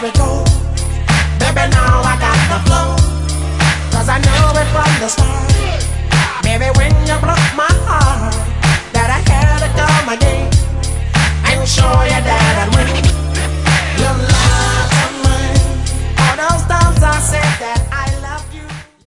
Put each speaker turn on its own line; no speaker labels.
we go. Baby, now I got the flow. 'Cause I know it from the start. Baby, when you broke